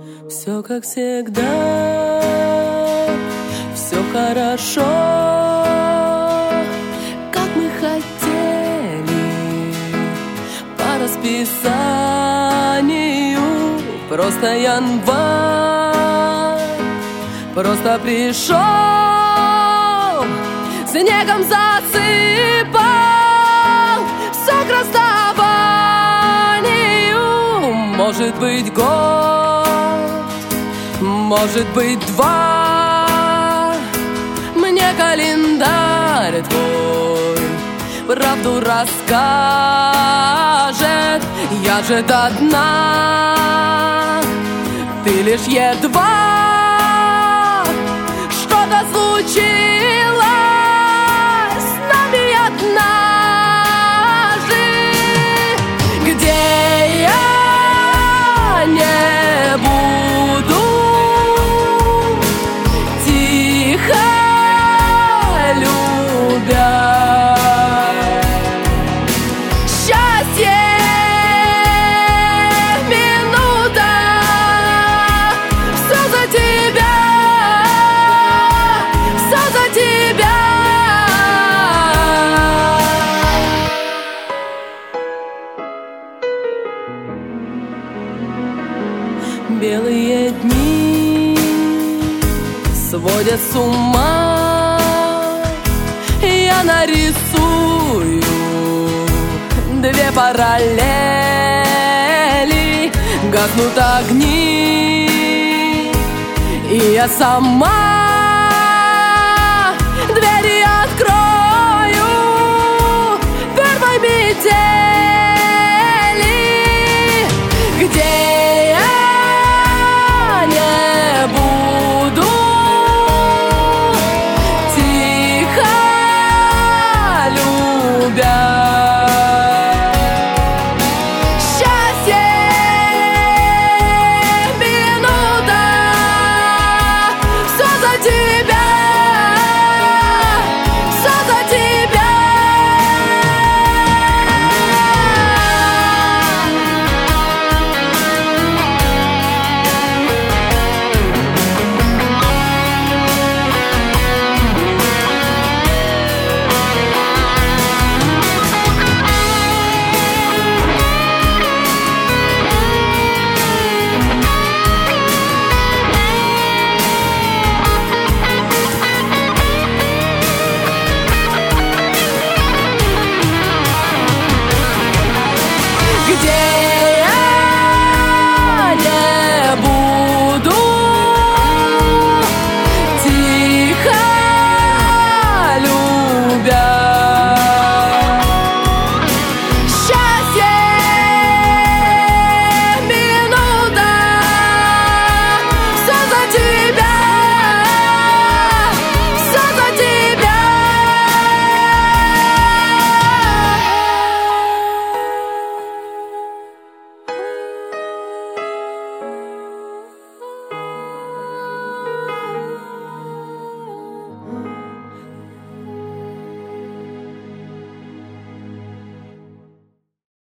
Все как всегда, все хорошо, как мы хотели, по расписанию. Просто январь, просто пришел, снегом засыпал все к расставанию. Может быть год, может быть два, мне календарь твой правду расскажет. Я же до дна, ты лишь едва. Что-то случилось с нами однажды, где я не буду тихо любя. Счастье минута, все за тебя, все за тебя. Белые дни сводят с ума, я нарисую две параллели, гаснут огни, и я сама